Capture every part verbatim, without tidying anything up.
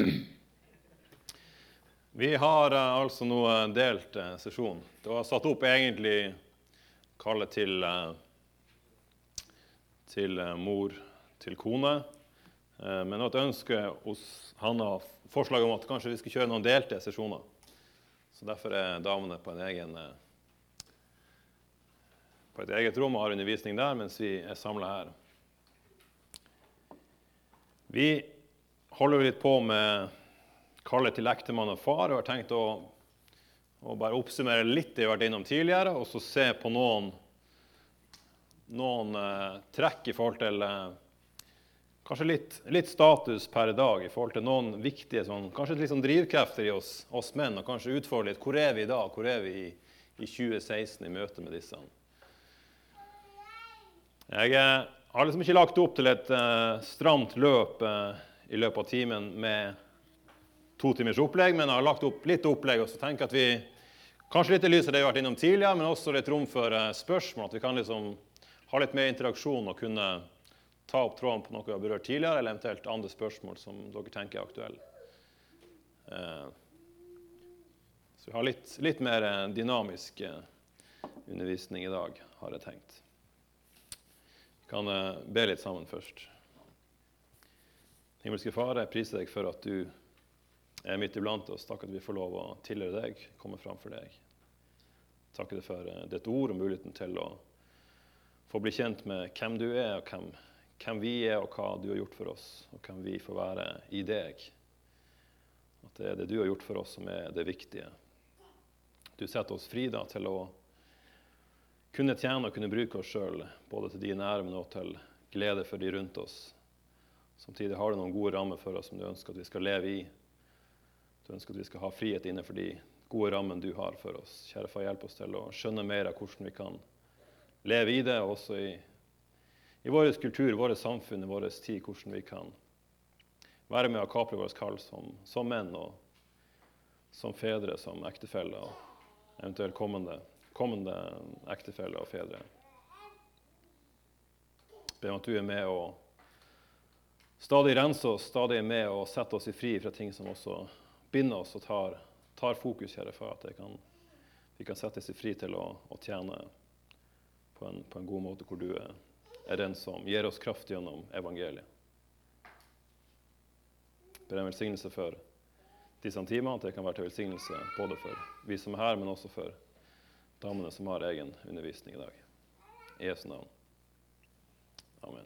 Vi har uh, altså nå delt uh, sesjon. Det var satt opp egentlig kallet til, uh, til uh, mor, til kone. Uh, men et ønske hos Hanna forslag om at kanskje vi skal kjøre noen delte sesjoner. Så derfor er damene på, en egen, uh, på et eget rom og har undervisning der, mens vi er samlet her. Vi holder litt på med kallet til ektemann og far, og har tenkt å, å bare oppsummere litt det vi har vært innom tidligere, og så se på noen, noen eh, trekk i forhold til eh, kanskje litt, litt status per dag, i forhold til noen viktige, sånn, kanskje litt sånn drivkrefter i oss, oss menn, og kanskje utfordre litt, hvor er vi i dag, hvor er vi i, i tjue seksten i møte med disse? Jeg eh, har liksom ikke lagt opp til et eh, stramt løp eh, i løpet av timen med to timers opplegg, men jeg har lagt opp litt opplegg, og så tenker jeg at vi kanskje litt i lys av det vi har vært innom tidligere, men også litt rom for uh, spørsmål, at vi kan liksom ha litt mer interaksjon og kunne ta opp tråden på noe vi har berørt tidligere, eller eventuelt andre spørsmål som dere tenker er aktuelle. Uh, så vi har litt, litt mer uh, dynamisk uh, undervisning i dag, har jeg tenkt. Vi kan uh, be litt sammen først. Himmelske Far, jeg priser deg for at du er midt iblant oss. Takk at vi får lov å tilhøre deg, komme fram for deg. Takk deg for ditt ord og muligheten til å få bli kjent med hvem du er, og hvem, hvem vi er, og hva du har gjort for oss, og hvem vi får være i deg. At det er det du har gjort for oss som er det viktige. Du setter oss fri da til å kunne tjene og kunne bruke oss selv, både til din ære, men også til glede for de rundt oss. Samtidig har du noen gode rammer for oss som du ønsker at vi skal leve i. Du ønsker at vi skal ha frihet innenfor de gode rammene du har for oss. Kjære far, hjelp oss til å skjønne mer av hvordan vi kan leve i det, og også i, i vår kultur, vår samfunn, vår tid, hvordan vi kan være med å kapre vårt kall som, som menn, og som fedre, som ektefeller, og eventuelt kommende, kommende ektefeller og fedre. Be om at du er med og stadig renser oss, stadig er med og setter oss i fri fra ting som også binder oss og tar, tar fokus, kjære far, at kan, vi kan settes i fri til å, å tjene på en, på en god måte, hvor du er, er den som gir oss kraft gjennom evangeliet. Ber en velsignelse for disse timene, at det kan være til velsignelse både for vi som er her, men også for damene som har egen undervisning i dag. I Jesu navn. Amen.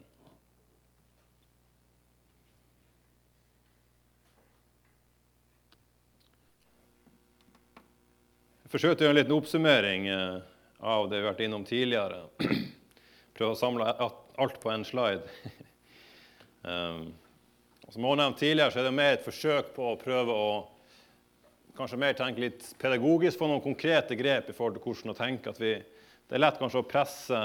Jeg forsøkte å gjøre en liten oppsummering av det vi har vært innom tidligere. Prøve å samle alt på en slide. um, som jeg har nevnt tidligere, så er det mer et forsøk på å prøve å kanskje mer tenke litt pedagogisk på noen konkrete grep i forhold til hvordan å tenke. At vi, det er lett kanskje å presse,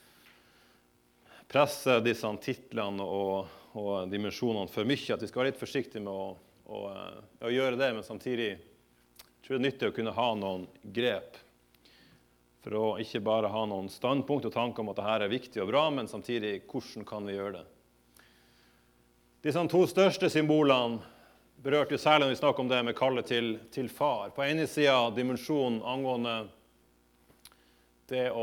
presse disse titlene og, og dimensjonene for mye. At vi skal være litt forsiktige med å, å, å gjøre det, men samtidig jeg tror det er nyttig å kunne ha noen grep for å ikke bare ha noen standpunkt og tanker om at dette er viktig og bra, men samtidig, hvordan kan vi gjøre det? Disse to største symbolene berørte jo særlig når vi snakker om det med kallet til, til far. På ene siden dimensjonen angående det å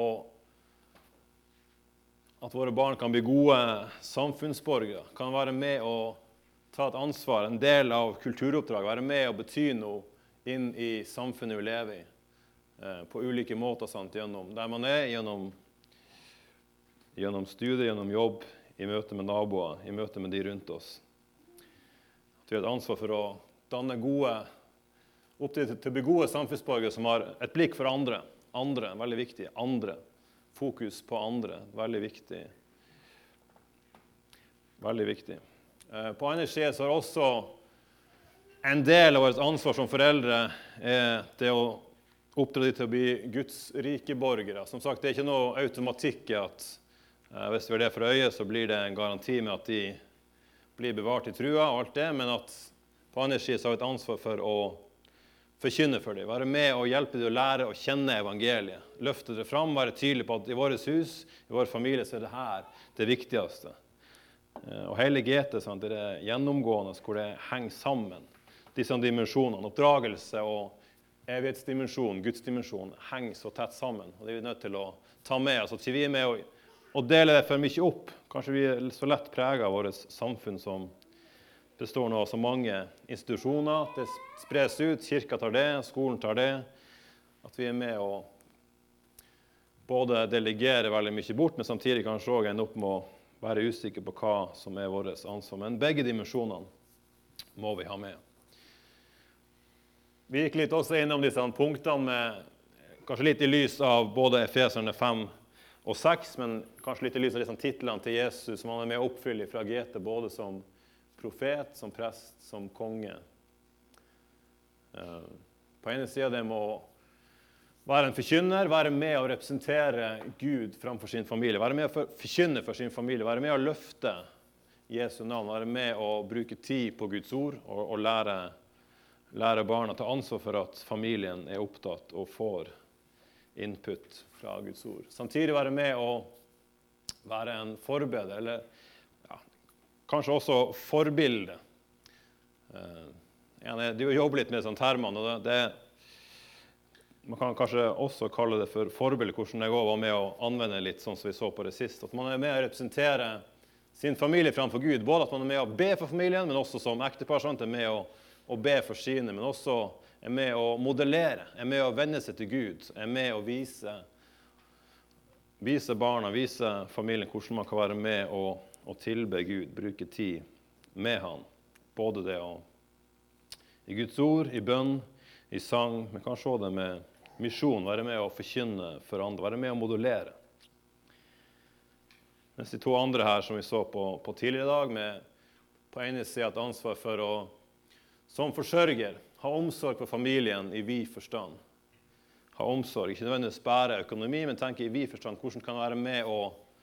at våre barn kan bli gode samfunnsborgere, kan være med å ta et ansvar, en del av kulturoppdrag, være med å bety noe inn i samfunnet vi lever i, eh, på ulike måter, sant, gjennom der man er, gjennom, gjennom studier, gjennom jobb, i møte med naboer, i møte med de rundt oss. At vi har et ansvar for å danne gode, opp til, til å bli gode samfunnsborgere som har et blikk for andre. Andre, veldig viktig. Andre. Fokus på andre, veldig viktig. Veldig viktig. Eh, på andre siden så er også en del av vårt ansvar som foreldre er det å oppdra de til å bli Guds rike borgere. Som sagt, det er ikke noe automatikk i at eh, hvis vi har det for øye, så blir det en garanti med at de blir bevart i trua og alt det, men at på andre siden så har vi et ansvar for å forkynne for dem, være med og hjelpe dem å lære å kjenne evangeliet. Løfte det fram, være tydelig på at i vårt hus, i vår familie, så er det her det viktigste. Og hele G T, sant, det er gjennomgående hvor det henger sammen. disse dimensjonene, oppdragelse og evighetsdimensjon, Guds dimensjon, henger så tett sammen. Og det er vi nødt til å ta med oss, at vi er med og, og deler det for mye opp. Kanskje vi er så lett preget av vårt samfunn som består nå av så mange institusjoner. Det spres ut, kirka tar det, skolen tar det. At vi er med å både delegere veldig mye bort, men samtidig kanskje også ende opp med å være usikker på hva som er vårt ansvar. Men begge dimensjonene må vi ha med. Vi gikk litt også innom disse punktene med kanskje litt i lys av både Efeserne fem og seks, men kanskje litt i lys av disse titlene til Jesus som han er med å oppfylle fra G T, både som profet, som prest, som konge. På ene siden det må være en forkynner, være med å representere Gud framfor sin familie, være med å forkynne for sin familie, være med å løfte Jesu navn, være med å bruke tid på Guds ord og, og lære, lære barna ta ansvar for at familien er opptatt og får input fra Guds ord. Samtidig være med å være en forbereder, eller ja, kanskje også forbilde. Uh, ja, du jobber litt med sånne termer, og det, det, man kan kanskje også kalle det for forbilde, hvordan det går med å anvende litt sånn som vi så på det sist. At man er med å representere sin familie framfor Gud, både at man er med å be for familien, men også som ektepar, sånn, er med å, å be for sine, men også er med å modellere, er med å vende seg til Gud, er med å vise, vise barna, vise familien hvordan man kan være med å, å tilbe Gud, bruke tid med han. Både det å, i Guds ord, i bønn, i sang, men kanskje også det med misjon, være med å forkynne for andre, være med å modellere. Mens de to andre her som vi så på, på tidligere i dag, med på ene siden et ansvar for å, som forsørger, ha omsorg for familien i vid forstand. Ha omsorg, ikke nødvendigvis bare økonomi, men tenke i vid forstand. Hvordan kan være med å,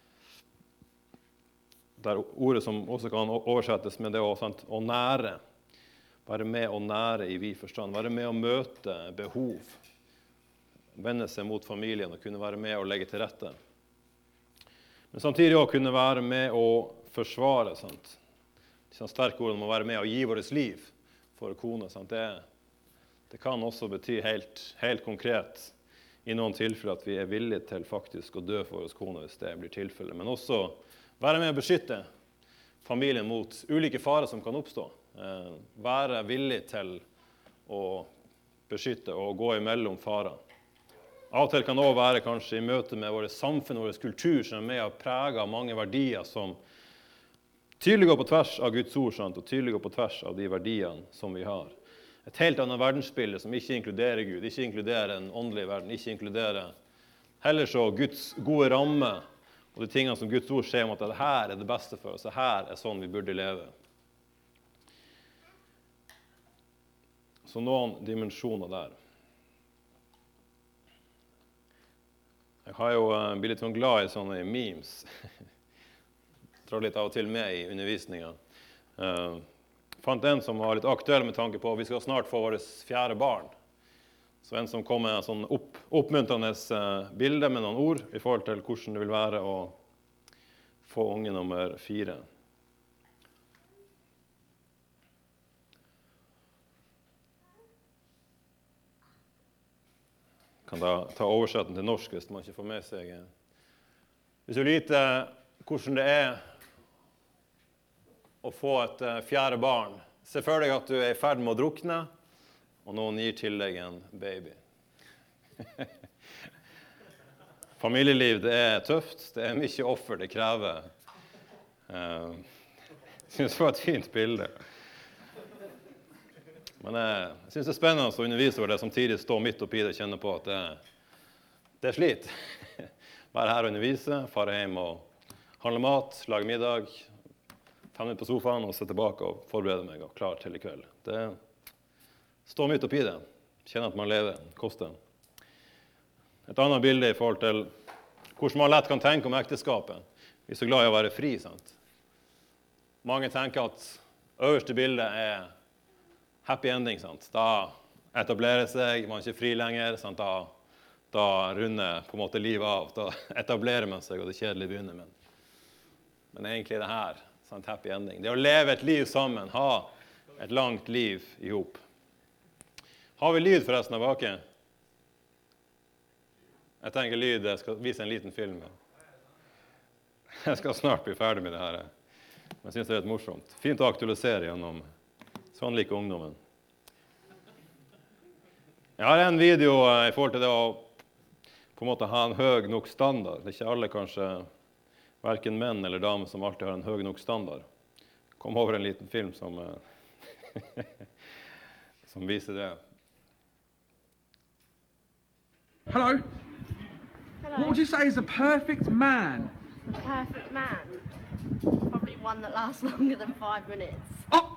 det er ordet som også kan oversettes med det å, sant, å nære. Være med å nære i vid forstand. Være med å møte behov. Vende seg mot familien og kunne være med å legge til rette. Men samtidig også kunne være med å forsvare. Sant? Disse sterke ordene må være med å gi vårt liv for kone. Sant? Det, det kan også bety helt, helt konkret i noen tilfeller at vi er villige til faktisk å dø for oss kone hvis det blir tilfellet. Men også være med å beskytte familien mot ulike farer som kan oppstå. Eh, være villig til å beskytte og gå imellom farer. Av og til kan det også være kanskje i møte med vårt samfunn og vår kultur som er med å prege av mange verdier som tydelig går på tvers av Guds ord, sant? Og tydelig går på tvers av de verdiene som vi har. Et helt annet verdensbilde som ikke inkluderer Gud, ikke inkluderer en åndelig verden, ikke inkluderer heller så Guds gode ramme og de tingene som Guds ord sier om at det her er det beste for oss, det her er sånn vi burde leve. Så noen dimensjoner der. Jeg har jo blitt litt sånn glad i sånne memes. Drar litt av og til med i undervisningen. Uh, fant en som var litt aktuell med tanke på at vi skal snart få vårt fjerde barn. Så en som kom med en sånn opp, oppmuntrende uh, bilde med noen ord i forhold til hvordan det vil være å få unge nummer fire. Kan da ta oversetten til norsk hvis man ikke får med seg. Hvis du vil vite hvordan det er å få et fjerde barn, se for deg at du er i ferd med å drukne, og noen gir til deg en baby. Familieliv, det er tøft, det er mye offer det krever. Jeg synes det var et fint bilde. Men jeg synes det er spennende å undervise over det, samtidig stå midt oppi det og kjenne på at det, det er slit. Være her og undervise, fare hjem og handle mat, lage middag, fem minutter på sofaen og se tilbake og forberede meg og klar til i kveld. Det står midt oppi det. Kjenne at man lever, koster. Et annet bilde i forhold til hvordan man lett kan tenke om ekteskapet. Vi er så glad i å være fri, sant? Mange tenker at øverste bildet er happy ending, sant? Da etablerer seg, man er ikke fri lenger, sant? Da, da runder på en måte livet av, da etablerer man seg, og det kjedelige begynner. Men, men egentlig er det her, sant? Happy ending. Det å leve et liv sammen, ha et langt liv ihop. Har vi lyd forresten av baki? Jeg tenker lyd, jeg skal vise en liten film. Jeg skal snart bli ferdig med det her. Men jeg synes det er litt morsomt. Fint å aktualisere gjennom sånn like ungdommen. Jeg har en video i forhold til det å på en måte ha en høy nok standard. Det er ikke alle kanskje, hverken menn eller damer, som alltid har en høy nok standard. Kom over en liten film som, som viser det. Hello. Hello. What would you say is a perfect man? A perfect man. Probably one that lasts longer than five minutes. Oh!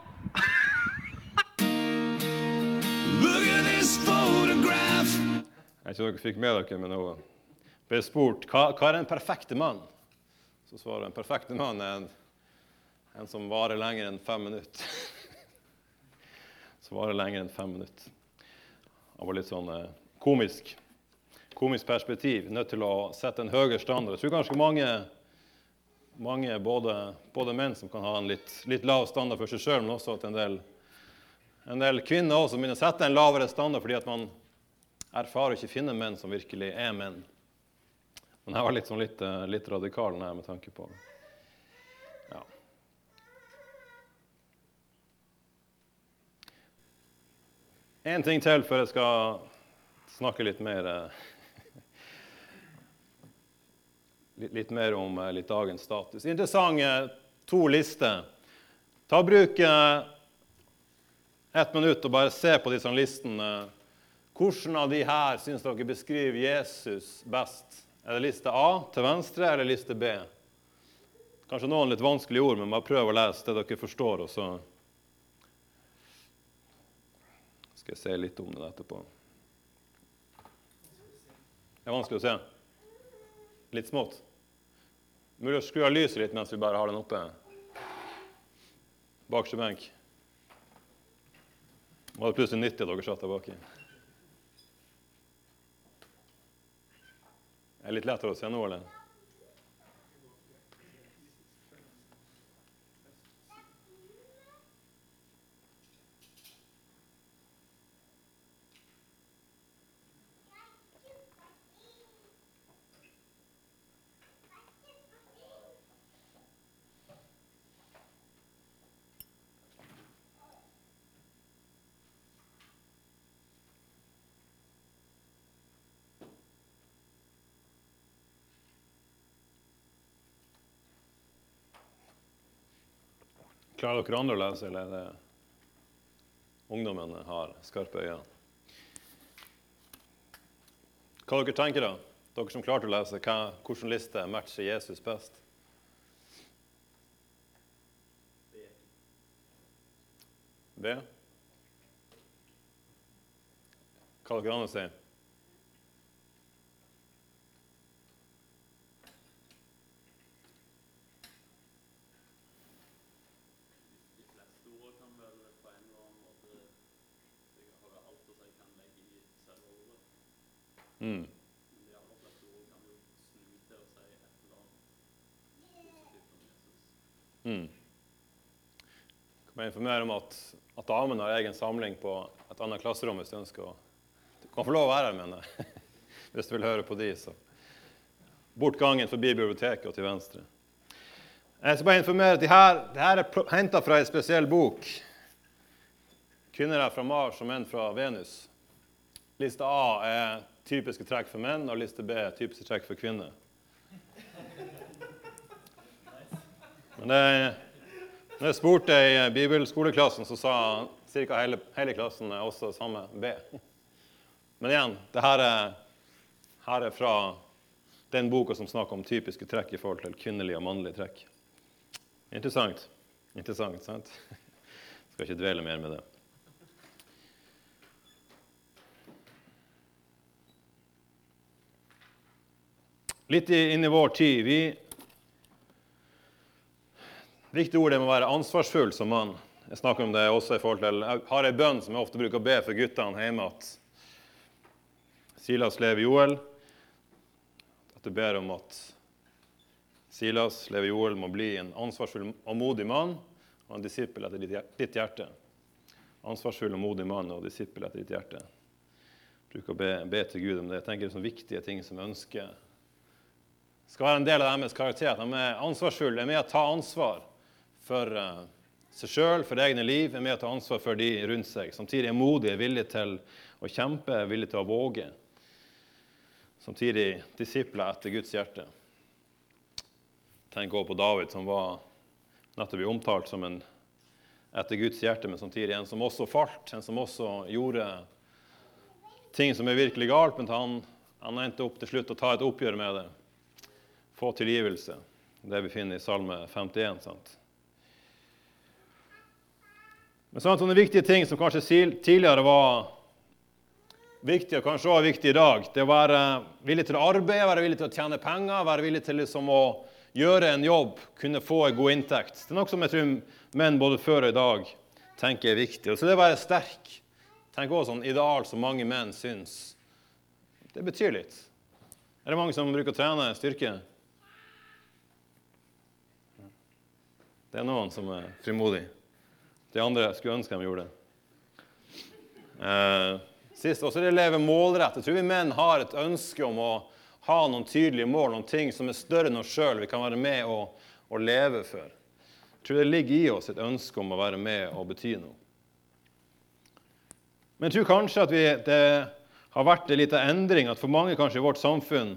Look at this photograph. Jeg tror dere fikk med dere med noe. Ble spurt, hva, hva er en perfekte mann? Så svarer en perfekte mann er en, en som varer lenger enn fem minutter. Som varer lenger enn fem minutter. Det var litt sånn eh, komisk. Komisk perspektiv. Nødt til å sette en høyere standard. Jeg tror kanskje mange, mange både, både menn som kan ha en litt, litt lav standard for seg selv, men også at en del, en del kvinner også begynner å sette en lavere standard fordi at man erfarer ikke finne menn som virkelig er menn. Men jeg var litt, sånn litt, litt radikal her med tanke på det. Ja. En ting til før jeg skal snakke litt mer, litt, litt mer om litt dagens status. Interessant to lister. Ta og bruk ett minutt og bare se på disse listene. Hvordan av de her synes dere beskriver Jesus best? Er det liste A til venstre eller liste B? Kanskje noen litt vanskelige ord, men bare prøv å lese det dere forstår, og så skal jeg se litt om det etterpå. Det er vanskelig å se. Litt smått. Mulig å skru av lyset litt mens vi bare har den oppe. Bakerste benk. Var det plutselig nyttig at dere satt der bak i? Er det litt lettere å se nå, eller? Klarer dere andre å lese, eller er det ungdommen har skarpe øyne? Hva dere tenker da? Dere som klarte å lese, hva, hvordan liste matcher Jesus best? B. Hva dere andre sier? Mm. Mm. Kan jeg informere om at, at damen har egen samling på et annet klasserom hvis du ønsker å... Du kan få lov å være her, men hvis du vil høre på de, så bort gangen forbi biblioteket og til venstre. Jeg skal bare informere at det her, det her er hentet fra en spesiell bok. Kvinner er fra Mars og menn fra Venus. Liste A er typiske trekk for menn, og liste B er typiske trekk for kvinner. Men det, når jeg spurte i bibelskoleklassen, så sa cirka hele, hele klassen også samme B. Men igjen, det her er, her er fra den boka som snakker om typiske trekk i forhold til kvinnelige og mannlige trekk. Interessant. Interessant, sant? Jeg skal ikke dvele mer med det. Litt inn i vår tid, vi... Viktig ord er å være ansvarsfull som mann. Jeg snakker om det også i forhold til... Jeg har en bønn som jeg ofte bruker å be for guttene hjemme, at Silas, Levi, Joel, at du ber om at Silas, Levi, Joel må bli en ansvarsfull og modig mann, og en disippel etter ditt hjerte. ansvarsfull og modig mann og disippel etter ditt hjerte. Jeg bruker å be, be til Gud om det. Jeg tenker det er sånne viktige ting som jeg ønsker skal være en del av deres karakter. At de er ansvarsfulle, er med å ta ansvar for uh, seg selv, for egne liv, er med å ta ansvar for de rundt seg. Samtidig er modige, villige til å kjempe, villige til å våge. Samtidig disipler etter Guds hjerte. Tenk også på David, som var nettopp omtalt som en etter Guds hjerte, men samtidig en som også falt, en som også gjorde ting som er virkelig galt, men han, han endte opp til slutt å ta et oppgjør med det. Få tilgivelse. Det vi finner i Salme femtien, sant? Men sånne, sånne viktige ting som kanskje tidligere var viktige, og kanskje også er viktige i dag, det å være villig til å arbeide, være villig til å tjene penger, være villig til liksom å gjøre en jobb, kunne få en god inntekt. Det er noe som jeg tror menn både før og i dag tenker er viktig. Og så det å være sterk, tenk også sånn ideal som mange menn syns. Det betyr litt. Er det mange som bruker å trene styrke? Det er noen som er frimodig. De andre skulle ønske de gjorde det. Eh, sist også det å leve målrett. Jeg tror vi menn har et ønske om å ha noen tydelige mål, noen ting som er større enn oss selv, vi kan være med og, og leve for. Jeg tror det ligger i oss et ønske om å være med og bety noe. Men jeg tror kanskje at vi, det har vært en liten endring, at for mange kanskje i vårt samfunn,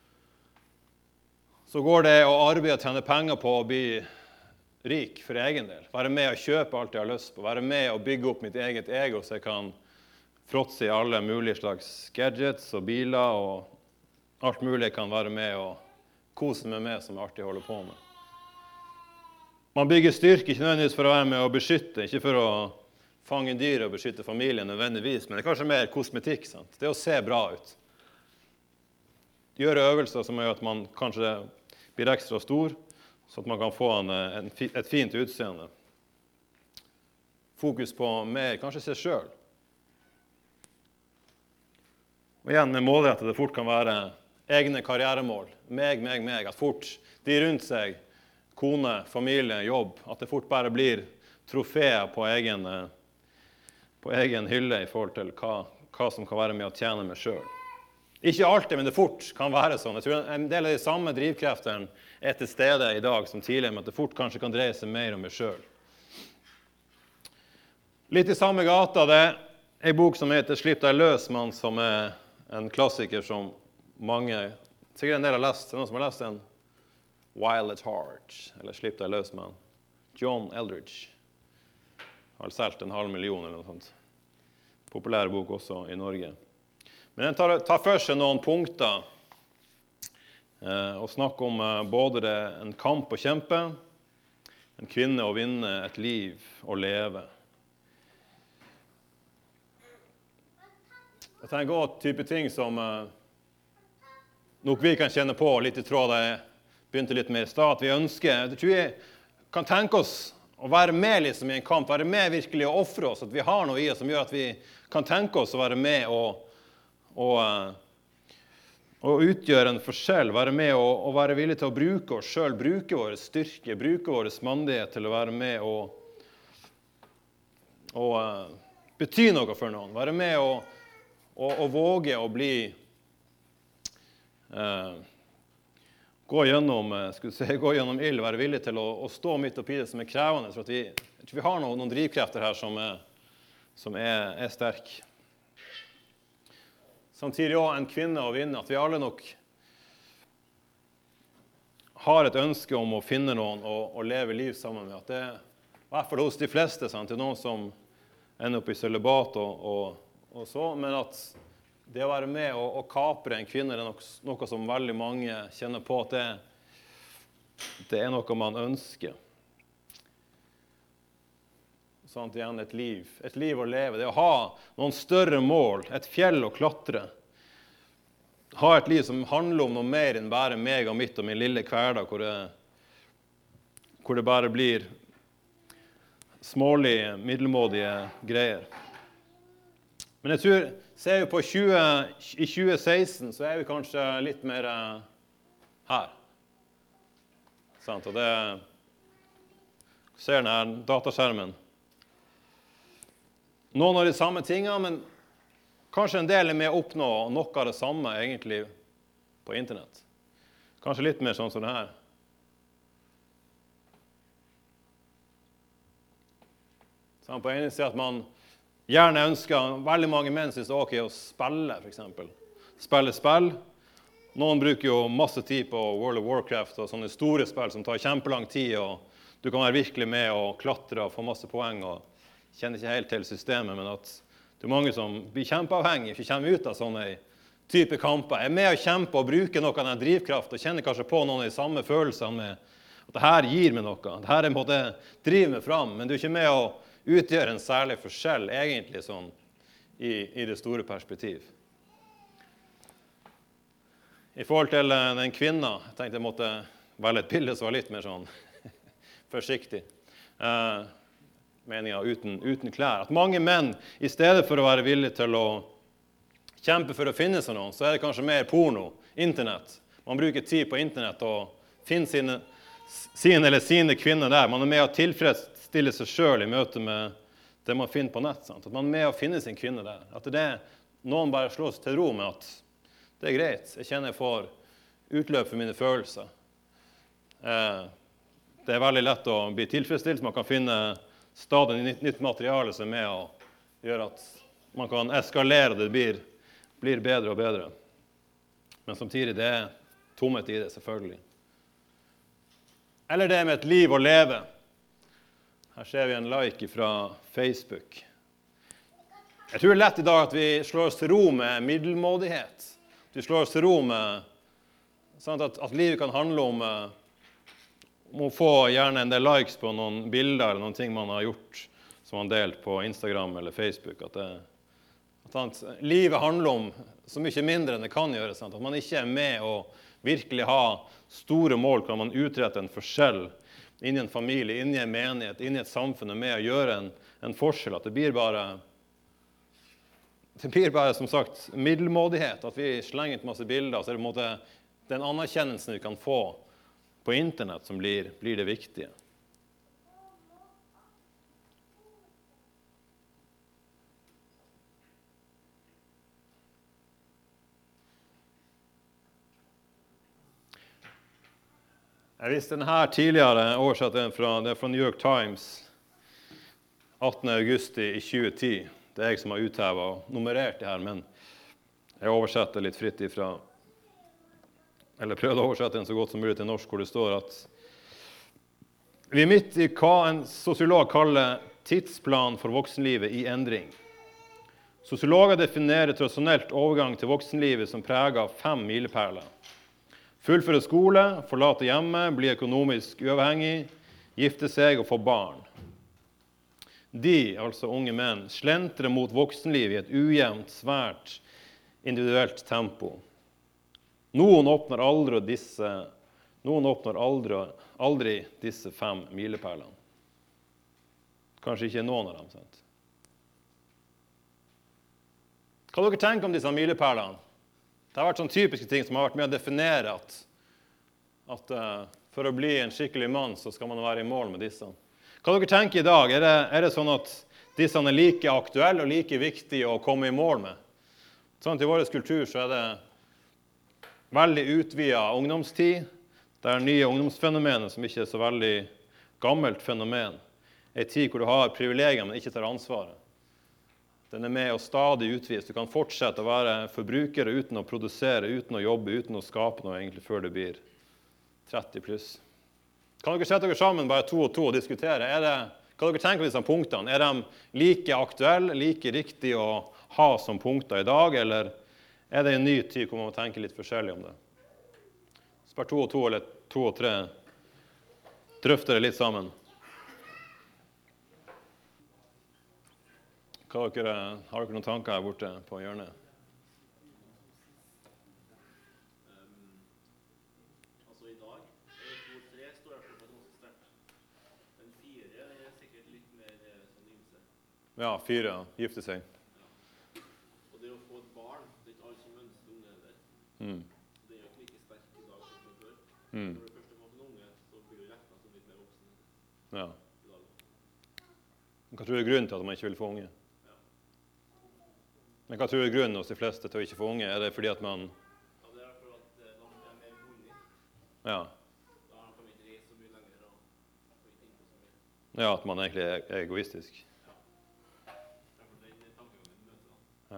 så går det å arbeide og tjene penger på å bli rik for egen del. Være med og kjøpe alt jeg har lyst på, være med og bygge opp mitt eget ego, så jeg kan fråtse i alle mulige slags gadgets og biler og alt mulig kan være med og kose meg med som er artig å holde på med. Man bygger styrke ikke nødvendigvis for å være med og beskytte, ikke for å fange dyr og beskytte familien nødvendigvis, men det er kanskje mer kosmetikk, sant? Det er å se bra ut. Gjøre øvelser som gjør at man kanskje blir ekstra stor, så at man kan få en, en, et fint utseende. Fokus på mer, kanskje seg selv. Og igjen med målrettet det fort kan være egne karrieremål, meg, meg, meg, at fort de rundt seg, kone, familie, jobb, at det fort bare blir trofeer på egen, på egen hylle i forhold til hva, hva som kan være med å tjene meg selv. Ikke alltid, men det fort kan være sånn. Jeg tror en del av de samme drivkreftene er til stede i dag som tidligere, men at det fort kanskje kan dreie seg mer om meg selv. Litt i samme gata, det er en bok som heter «Slipp deg løs, mann», som er en klassiker som mange, sikkert en del har lest, er det noen som har lest den? Wild at Heart, eller Slipp deg løs, mann. John Eldridge har solgt en halv million eller noe sånt. Populær bok også i Norge. Men den tar, tar for seg noen punkter eh, og snakker om eh, både det, en kamp å kjempe, en kvinne å vinne, et liv å leve. Jeg tenker også type ting som eh, nok vi kan kjenne på litt i tråd da jeg begynte litt mer i stad, at vi ønsker, jeg tror vi kan tenke oss å være med liksom i en kamp, være med virkelig å offre oss, at vi har noe i oss som gjør at vi kan tenke oss å være med og, og, og utgjøre en forskjell, være med og, og være villig til å bruke oss selv, bruke våre styrke, bruke våre mandighet til å være med og, og uh, bety noe for noen, være med og, og, og våge å bli Uh, gå gjennom, skulle si, gå gjennom ild, være villig til å, å stå midt oppi det som er krevende. For at vi, jeg tror vi har noen, noen drivkrefter her som er, som er, er sterk. Samtidig også en kvinne å vinne, at vi alle nok har et ønske om å finne noen og, og leve liv sammen med. At det er i hvert fall hos de fleste, sant? Det er noen som ender opp i sølibat og, og, og så, men at det å være med og, og kapre en kvinne er noe, noe som veldig mange kjenner på at det, det er noe man ønsker. Sånn at igjen et liv, et liv å leve, det å ha noen større mål, et fjell å klatre. Ha et liv som handler om noe mer enn bare meg og mitt og min lille hverdag, hvor det, hvor det bare blir smålige, middelmådige greier. Men jeg tror, ser vi på tjue, i tjue seksten, så er vi kanskje litt mer uh, her. Sant? Og det ser denne dataskjermen. noen av de samme tingene, men kanskje en del er med å oppnå noe av det samme egentlig på internett. Kanskje litt mer sånn som det her. Så på en side at man gjerne ønsker, veldig mange menn synes det er ok å spille, for eksempel. Spille spill. Noen bruker jo masse tid på World of Warcraft og sånne store spill som tar kjempelang tid, og du kan være virkelig med og klatre og få masse poeng, og kjenner ikke helt til systemet, men at det er mange som blir kjempeavhengige, ikke kommer ut av sånne type kamper. Er med å kjempe og bruke noe av den drivkraft, og kjenner kanskje på noen av de samme følelsene med at det her gir meg noe. Det her er en måte driver meg fram, men du er ikke med å utgjøre en særlig forskjell, egentlig, sånn, i, i det store perspektiv. I forhold til den kvinna, jeg tenkte jeg måtte velge et bilde som var litt mer sånn forsiktig. Eh, meningen uten, uten klær. At mange menn, i stedet for å være villige til å kjempe for å finne seg noen, så er det kanskje mer porno, internett. Man bruker tid på internett og finner sine, sine eller sine kvinner der. Man er med å tilfredsstille seg selv i møte med det man finner på nett. Sant? At man er med å finne sin kvinne der. At det er noen bare slår seg til ro med at det er greit. Jeg kjenner jeg får utløp for mine følelser. Eh, det er veldig lett å bli tilfredsstilt. Man kan finne stadig nytt, nytt materiale som er med å gjøre at man kan eskalere, og det blir, blir bedre og bedre. Men samtidig, det er tomhet i det, selvfølgelig. Eller det med et liv å leve. Her ser vi en like fra Facebook. Jeg tror det er lett i dag at vi slår oss til ro med middelmådighet. Vi slår oss til ro med sånn at, at livet kan handle om, om å få gjerne en del likes på noen bilder eller noen ting man har gjort som man har delt på Instagram eller Facebook. At, det, at sant, livet handler om så mye mindre enn det kan gjøre. Sant? At man ikke er med å virkelig ha store mål, kan man utrette en forskjell inn i en familie, inn i en menighet, inn i et samfunn, med å gjøre en, en forskjell. At det blir bare Det blir bare, som sagt, middelmådighet, at vi slenger ut masse bilder, så er det på en måte den anerkjennelsen vi kan få på internett som blir, blir det viktige. Jeg visste denne tidligere, oversatt den fra, det er fra New York Times, attende august i tjue ti. Det er jeg som har uthevet og nummerert det her, men jeg oversetter litt fritt ifra, eller prøvde å oversette den så godt som mulig til norsk, hvor det står at vi er midt i hva en sosiolog kaller tidsplan for voksenlivet i endring. Sosiologer definerer tradisjonelt overgang til voksenlivet som preget av fem milepæler. Fullføre skole, forlate hjemme, bli økonomisk uavhengig, gifte seg og få barn. De, altså unge menn, slentrer mot voksenliv i et ujevnt, svært individuelt tempo. Noen åpner aldri disse, noen åpner aldri, aldri disse fem milepælene. Kanskje ikke noen av dem, sant? Hva dere tenker om disse milepælene? Det har vært sånne typiske ting som har vært med å definere at, at uh, for å bli en skikkelig mann så skal man være i mål med disse. Hva dere tenker i dag? Er det, er det sånn at disse er like aktuelle og like viktige å komme i mål med? Sånn, i vår kultur så er det veldig utvidet ungdomstid. Det er nye ungdomsfenomener som ikke er så veldig gammelt fenomen. En tid hvor du har privilegier, men ikke tar ansvaret. Den er med å stadig utvides. Du kan fortsette å være forbruker uten å produsere, uten å jobbe, uten å skape noe egentlig før det blir tretti pluss. Kan dere sette dere sammen bare to og to og diskutere? Er det, hva dere tenker om disse punktene? Er de like aktuelle, like riktige å ha som punkter i dag, eller er det en ny tid hvor man må tenke litt forskjellig om det? Spør to og to eller to og tre. Drøfte det litt sammen. Hva dere, har dere noen tanker her borte på hjørnet? Ja, fire, gifte seg. Ja. Og det å få et barn, det er ikke alle som ønsker unge heller. Mm. Det er jo ikke like sterkt i dag som før. Mm. Når du først har fått en unge, så blir du reknet som litt mer voksen Ja. i dag. Hva tror du er grunnen til at man ikke vil få unge? Ja. Men hva tror du er grunnen hos de fleste til å ikke få unge? Er det fordi at man... Ja, det er for at eh, de er mer bundet. Ja, Da kan vi ikke reise så mye lenger og få ikke innpå så mye. ja at man egentlig er er egoistisk. Derfor den tankegangen møter da. Ja.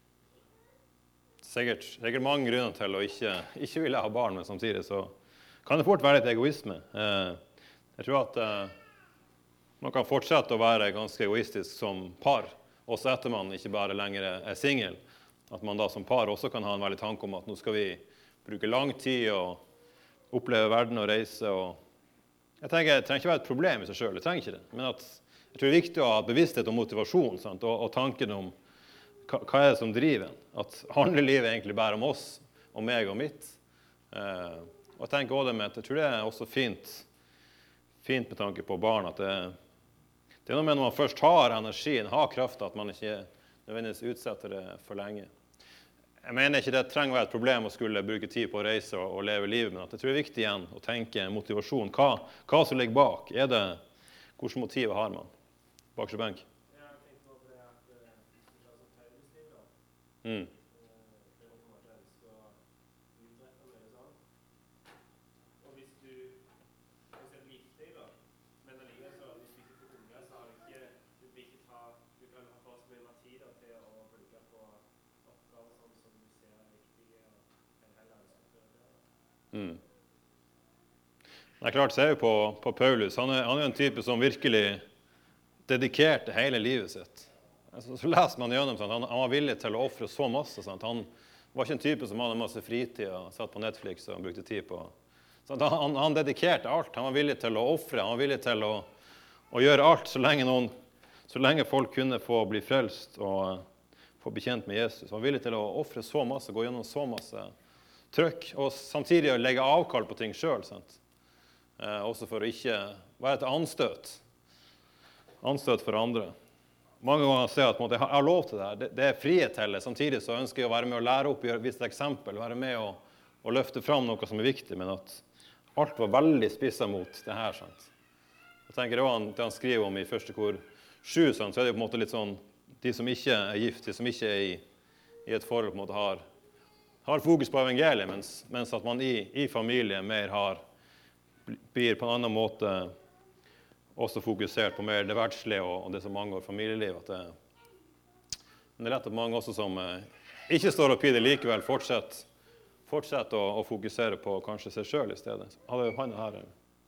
Sikkert, sikkert mange grunner til å ikke, ikke ville ha barn, men samtidig så kan det fort være litt egoisme. Eh, jeg tror at eh, man kan fortsette å være ganske egoistisk som par, også etter man ikke bare lenger er single. At man da som par også kan ha en veldig tanke om at nå skal vi bruke lang tid og oppleve verden og reise. Og jeg tenker, det trenger ikke være et problem i seg selv, det trenger ikke det. Men at, jeg tror det er viktig å ha bevissthet og motivasjon, sant? Og, og tanken om hva, hva er det som driver en. At handler livet egentlig bare om oss, om meg og mitt. Eh, og jeg tenker også det med at jeg tror det er også fint, fint med tanke på barn, at det, det er noe med når man først har energien, har kraften, at man ikke nødvendigvis utsetter det for lenge. Jeg mener ikke det trenger å være et problem å skulle bruke tid på å reise og, og leve livet, men at jeg tror det er viktig igjen å tenke motivasjon. Hva, hva som ligger bak? Er det, hvilke motiver har man? Bakerste benk? Ja, jeg tenkte på det at det er altså Paulus-liv da. Mm. Det er åpenbart at du skal utrette med det sånn. Og hvis du for eksempel gifter deg da, men allikevel så hvis du ikke får unge, så har du ikke, du vil ikke ta, du kan ha for så mye mer tid da, til å bruke på oppgaver sånn som du ser er viktige, og en heller ønsker å gjøre det. Mm. Det er klart, ser vi på, på Paulus, han er, han er en type som virkelig dedikerte hele livet sitt. Altså, så leser man gjennom, sant? Han, han var villig til å offre så masse. Sant? Han var ikke en type som hadde masse fritid og satt på Netflix og brukte tid på. Sant? Han, han dedikerte alt. Han var villig til å offre, han var villig til å, å gjøre alt så lenge, noen, så lenge folk kunne få bli frelst og uh, få bekjent med Jesus. Han var villig til å offre så masse, gå gjennom så masse trøkk, og samtidig å legge avkall på ting selv, sant? Eh, også for å ikke være et anstøt. Anstøt for andre. Mange ganger ser jeg at måte, jeg har lov til det her. Det, det er frihet til det. Samtidig så ønsker jeg å være med å lære opp, gjøre, vise et eksempel, være med å, å løfte fram noe som er viktig, men at alt var veldig spisset mot det her. Sant? Jeg tenker det, han, det han skriver om i første kor sju, sant? Så er det på en måte litt sånn, de som ikke er gift, de som ikke er i, i et forhold, på en måte har, har fokus på evangeliet, mens, mens at man i, i familie mer har blir på en annen måte også fokusert på mer det verdslige og, og det som angår familieliv. At det, men det er lett at mange også som eh, ikke står opp i det likevel fortsetter, fortsetter å, å fokusere på kanskje seg selv i stedet. Hadde jo han her.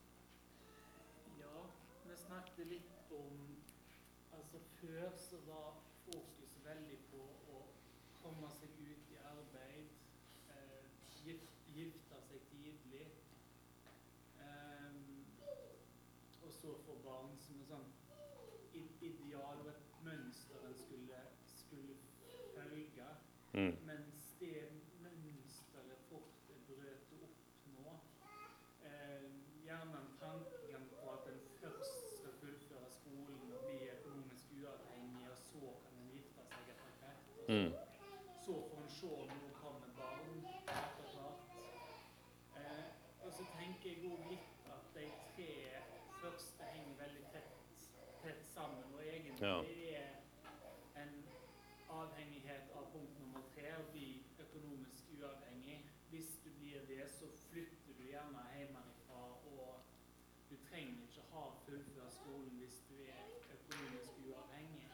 Ja, vi snakket litt om, altså før så var fokus veldig på å komme seg ut i arbeid, eh, gift, gifte seg tidlig, Um, og så få barn som er sånn ideal og et mønster en skulle, skulle følge, Mm. mens det mønsteret fort er brøt opp nå. Eh, gjerne en tankegang på at en først skal fullføre skolen og bli økonomisk uavhengig, og så kan en gifte seg etter hvert. Og så, Mm. så får en se om det kommer barn etter hvert. Eh, og så tenker jeg også litt at de tre første henger veldig tett, tett sammen, og egentlig Ja. er en avhengighet av punkt nummer tre, å bli økonomisk uavhengig. Hvis du blir det, så flytter du gjerne hjemmefra, og du trenger ikke ha fullført skolen hvis du er økonomisk uavhengig.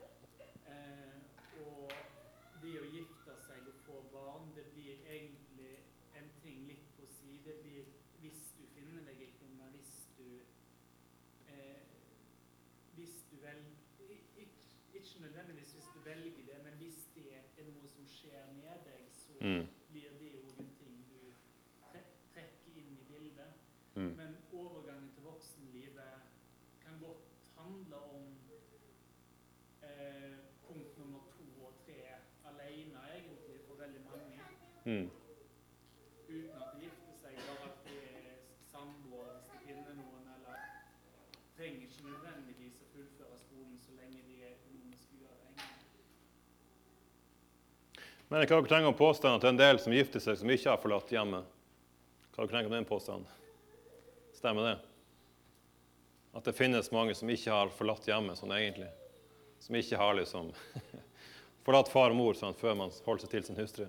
Eh, og det å gifte seg og få barn, det blir egentlig en ting litt på si. Det blir hvis du finner deg i kvinner, hvis du eh, hvis du vel ikke, ikke nødvendigvis hvis du velger det, men hvis det er noe som skjer med deg, så Mm. blir det jo en ting du tre trekker inn i bildet. Mm. Men overgangen til voksenlivet kan godt handle om eh, punkt nummer to og tre alene, egentlig, for veldig mange. Mm. Uten at de gifter seg, bare at de er samboere hvis de finner noen, eller trenger ikke nødvendigvis å fullføre skolen så lenge de er økonomisk uavhengige. Men hva dere trenger om påstanden at det er en del som gifter seg som ikke har forlatt hjemmet? Hva dere trenger om den påstanden? Stemmer det? At det finnes mange som ikke har forlatt hjemmet sånn egentlig? Som ikke har liksom forlatt far og mor sant, før man holdt seg til sin hustru.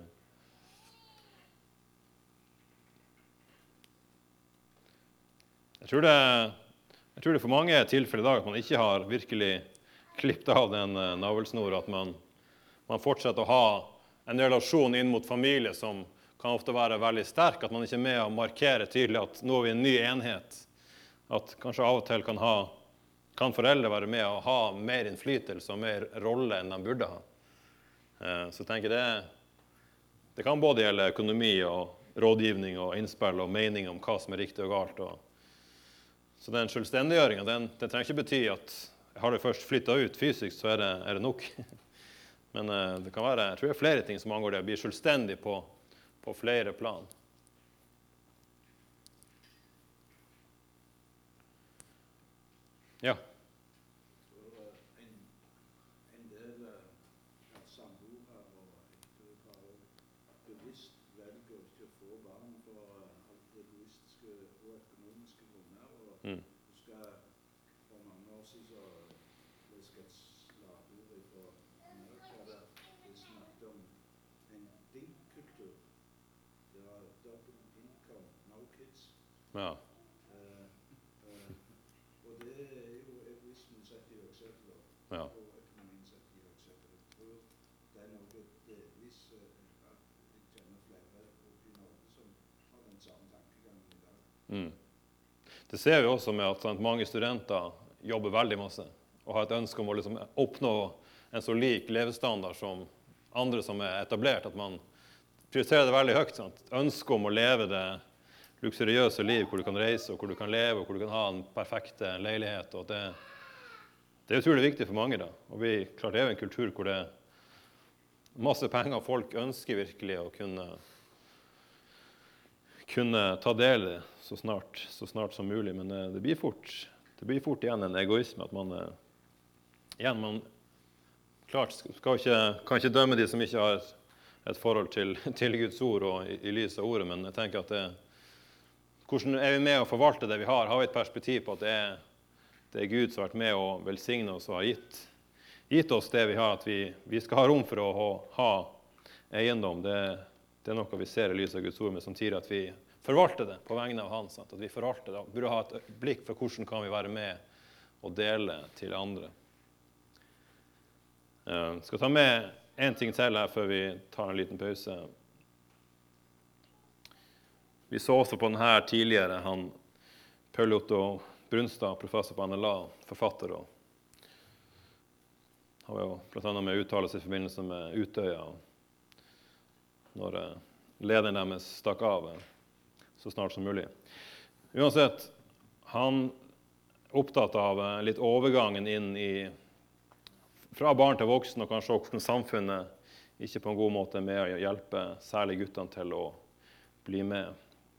Jeg tror det, jeg tror det for mange er tilfeller i dag at man ikke har virkelig klippet av den uh, navlesnor, at man, man fortsetter å ha en relasjon inn mot familie som kan ofte være veldig sterk, at man ikke er med å markere tydelig at nå er vi en ny enhet. At kanskje av og til kan, ha, kan foreldre være med å ha mer innflytelse og mer rolle enn de burde ha. Uh, så jeg tenker det, det kan både gjelde økonomi og rådgivning og innspill og mening om hva som er riktig og galt. Og så den selvstendiggjøringen, den, den trenger ikke bety at har du først flyttet ut fysisk, så er det, er det nok. Men uh, det kan være, jeg tror det er flere ting som angår det å bli selvstendig på, på flere plan. Ja. En, en del av samboere og ektepar bevisst velger å ikke få barn for alt egoistiske og økonomiske grunner. Og Mm. du skal, for mange år siden så jeg skal et slagord fra Amerika der det snakket om en dink-kultur. Det var double income, no kids. Ja. Eh, eh, og det er jo egoismen sett i høgsetet, Ja. og økonomien sett i høgsetet. Jeg tror det er noe delvis eh, at jeg kjenner flere oppe i Norge som har den samme tankegangen i dag. Mm. Det ser vi også med at sant, mange studenter jobber veldig masse og har et ønske om å liksom, oppnå en så lik levestandard som andre som er etablert, at man prioriterer det veldig høyt. Sant? Ønske om å leve det luksuriøse liv hvor du kan reise, og hvor du kan leve, og hvor du kan ha en perfekte leilighet. Og det, det er utrolig viktig for mange. Da. Og vi klart det er jo en kultur hvor det er masse penger, og folk ønsker virkelig å kunne, kunne ta del i det så snart, så snart som mulig. Men det, det, blir fort, det blir fort igjen en egoisme, at man, igjen, man klart skal ikke, kan ikke dømme de som ikke har et forhold til, til Guds ord og i, i lys av ordet, men jeg tenker at det, hvordan er vi med å forvalte det vi har? Har vi et perspektiv på at det er, det er Gud som har vært med å velsigne oss og har gitt, gitt oss det vi har, at vi, vi skal ha rom for å ha, ha eiendom. Det, det er noe vi ser i lys av Guds ord, men samtidig at vi forvalter det på vegne av han. Sant? At vi forvalter det, burde ha et blikk for hvordan kan vi være med og dele til andre. Jeg skal ta med en ting til her før vi tar en liten pause. Vi så også på den her tidligere, han Paul Otto Brunstad, professor på N L A, forfatter, og han var jo blant annet med uttalelse i forbindelse med Utøya, når lederen deres stakk av så snart som mulig. Uansett, han er opptatt av litt overgangen inn i fra barn til voksen, og kanskje også samfunnet ikke på en god måte med å hjelpe særlig guttene til å bli med.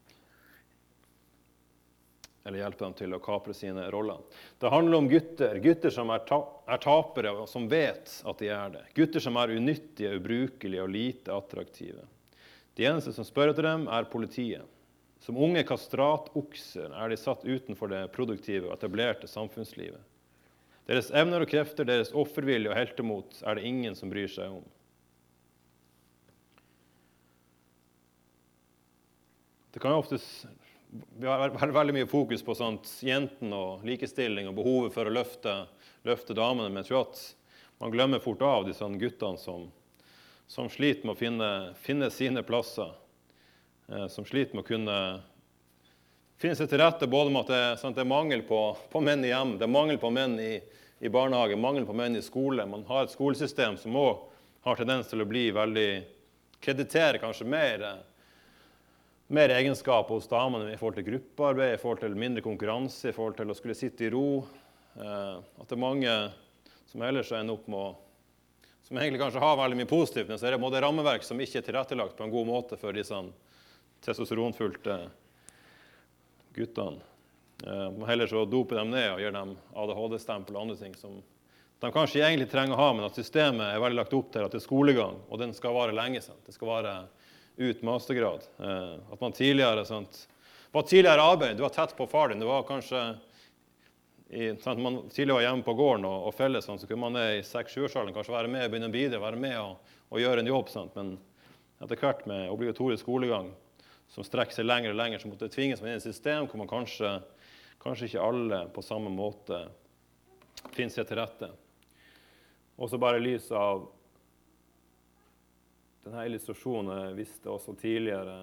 Eller hjelpe dem til å kapre sine roller. Det handler om gutter, gutter som er, ta er tapere og som vet at de er det. Gutter som er unyttige, ubrukelige og lite attraktive. De eneste som spør etter dem er politiet. Som unge kastratokser er de satt utenfor det produktive og etablerte samfunnslivet. Deres evner og krefter, deres offervilje og heltemot er det ingen som bryr seg om. Det kan jo oftest være veldig mye fokus på sånt, jenten og likestilling og behovet for å løfte, løfte damene, men jeg tror at man glemmer fort av de sånne guttene som, som sliter med å finne, finne sine plasser, eh, som sliter med å kunne finne seg til rette både med at det, sant, det er mangel på, på menn i hjem, det er mangel på menn i, i barnehage, mangel på menn i skole. Man har et skolesystem som også har tendens til å bli veldig, kreditere kanskje mer, mer egenskaper hos damene i forhold til gruppearbeid, i forhold til mindre konkurranse, i forhold til å skulle sitte i ro. Eh, at det er mange som ellers ender opp med å, som egentlig kanskje har veldig mye positivt, men så er det rammeverk som ikke er tilrettelagt på en god måte for disse testosteronfylte guttene. Eh, man heller så doper dem ned og gjør dem A D H D-stempel og andre ting som de kanskje egentlig trenger å ha, men at systemet er veldig lagt opp til at det er skolegang, og den skal vare lenge. Sant? Det skal vare ut mastergrad. Eh, at man tidligere, sant, var tidligere arbeid, du var tett på far din, det var kanskje i, sant, man tidligere var hjemme på gården og, og felles, sånn, så kunne man i seks-sju-årsalderen kanskje være med, begynne å bidra, være med og, og gjøre en jobb. Sant? Men etter hvert med obligatorisk skolegang, som strekker seg lenger og lenger, så måtte det tvinges med inn i et system hvor man kanskje, kanskje ikke alle på samme måte finner seg til rette. Og så bare i lys av denne illustrasjonen jeg visste også tidligere.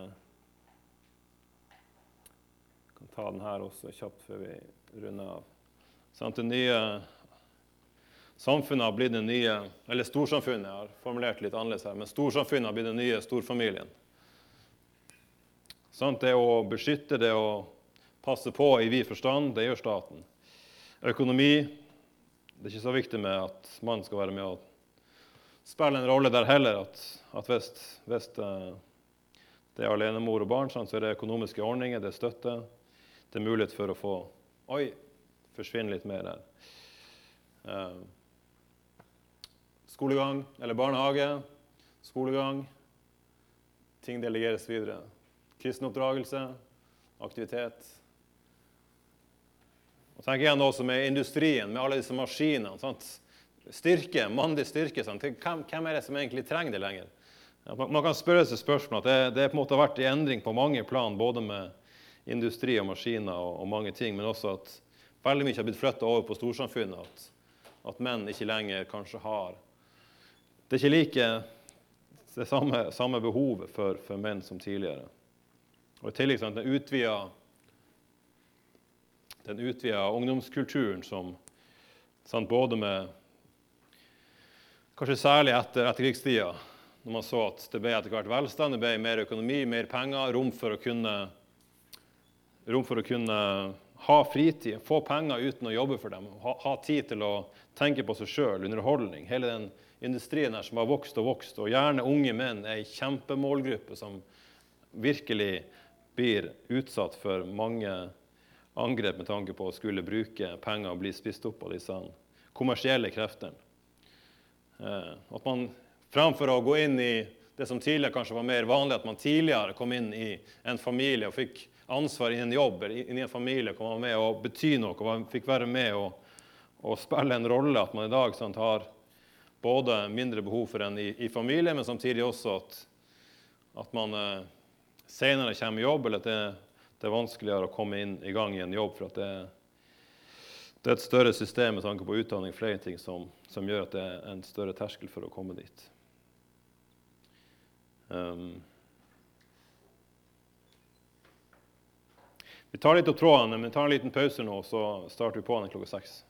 Jeg kan ta den her også kjapt før vi runder av. Sånn, det nye samfunnet har blitt den nye, eller storsamfunnet, jeg har formulert litt annerledes her, men storsamfunnet har blitt den nye storfamilien. Sånn, det å beskytte, det å passe på i vid forstand, det gjør staten. Økonomi, det er ikke så viktig med at man skal være med og spille en rolle der heller, at, at hvis, hvis det er alenemor og barn, sånn, så er det økonomiske ordninger, det er støtte, det er mulighet for å få, oi, forsvinne litt mer der. Uh, skolegang, eller barnehage, skolegang, ting delegeres videre. Kristenoppdragelse, aktivitet. Og tenk igjen også med industrien, med alle disse maskinene, sant? Styrke, mannlig styrke, sant? Hvem, hvem er det som egentlig trenger det lenger? Man, man kan spørre seg spørsmål at det, det er på en måte vært i endring på mange plan, både med industri og maskiner og, og mange ting, men også at veldig mye har blitt flyttet over på storsamfunnet, at, at menn ikke lenger kanskje har. Det er ikke like det samme, samme behovet for, for menn som tidligere. Og i tillegg sant, den utvidet, den utvidet ungdomskulturen som sant, både med, kanskje særlig etter etterkrigstida, når man så at det ble etter hvert velstand, det ble mer økonomi, mer penger, rom for å kunne, rom for å kunne ha fritid, få penger uten å jobbe for dem, ha, ha tid til å tenke på seg selv, underholdning. Hele den industrien her som har vokst og vokst, og gjerne unge menn er en kjempemålgruppe som virkelig blir utsatt for mange angrep med tanke på å skulle bruke penger og bli spist opp av disse kommersielle kreftene. Eh, at man fremfor å gå inn i det som tidligere kanskje var mer vanlig, at man tidligere kom inn i en familie og fikk ansvar i en jobb, i en familie, kom man med å bety noe, og fikk være med å, å spille en rolle, at man i dag sant, har både mindre behov for en i, i familie, men samtidig også at, at man eh, senere kommer i jobb, eller at det, det er vanskeligere å komme inn i gang i en jobb, for at det, det er et større system med tanke på utdanning, flere ting som, som gjør at det er en større terskel for å komme dit. Um, Vi tar litt opp trådene, men vi tar en liten pause nå, så starter vi på den klokka seks.